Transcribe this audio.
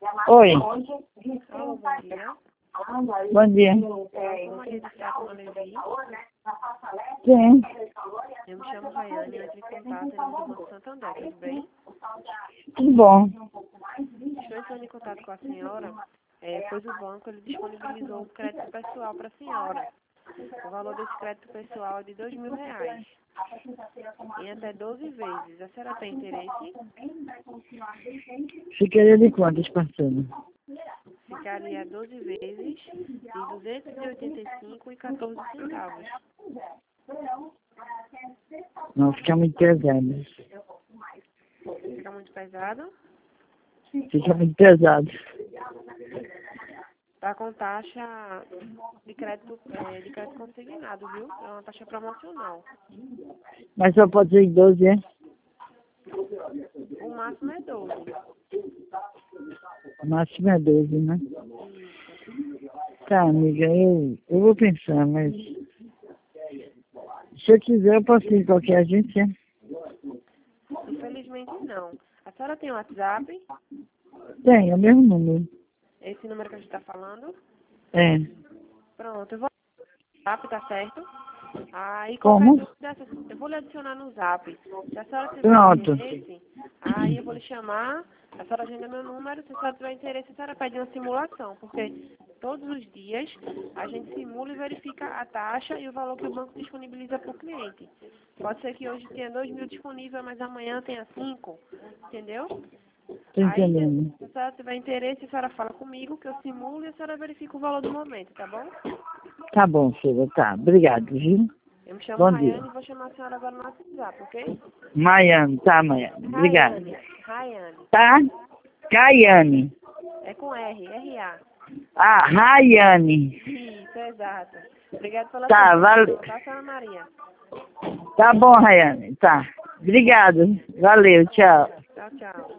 Oi, Alô, bom dia. bom dia. Eu Maria de Fátima Levi. Sim, Eu me chamo Rayane, eu entrei em contato em nome do Banco Santander, tudo bem? tudo bom. Estou entrando em contato com a senhora, pois o banco ele disponibilizou um crédito pessoal para a senhora. O valor desse crédito pessoal é de R$ 2.000, em até 12 vezes. A senhora tem interesse? Ficaria de quantas parcelas? Ficaria 12 vezes de R$ 285,14. Não, fica muito pesado. Fica muito pesado? Fica muito pesado. Tá com taxa de crédito consignado, viu? É uma taxa promocional. Mas só pode ser em 12, é? O máximo é 12. O máximo é 12, né? Isso. Tá, amiga, eu vou pensar, mas se eu quiser eu posso ir em qualquer agência. Infelizmente não. A senhora tem WhatsApp? Tem, é o mesmo número. Esse número que a gente está falando? É. Pronto, eu vou no WhatsApp, tá certo? Aí Como? qualquer dúvida, eu vou lhe adicionar no Zap. Se a senhora tiver Pronto. interesse, aí eu vou lhe chamar, a senhora agenda meu número, se a senhora tiver interesse, a senhora pede uma simulação, porque todos os dias a gente simula e verifica a taxa e o valor que o banco disponibiliza para o cliente. Pode ser que hoje tenha 2.000 disponível, mas amanhã tenha 5, entendeu? Tô Aí, entendendo. se a senhora tiver interesse, a senhora fala comigo, que eu simulo e a senhora verifica o valor do momento, tá bom? Tá bom, filha, tá. Obrigado, viu? Eu me chamo Bom dia. Rayane e vou chamar a senhora agora no WhatsApp, ok? Maiane, tá, Maiane. Obrigado. Rayane. Tá? Caiane. É com R, R-A. Ah, Rayane. Isso, exato. Obrigada pela Tá, sua valeu. atenção, tá, senhora Maria? Tá bom, Rayane. Tá. Obrigado. Valeu, tchau. Tchau, tchau.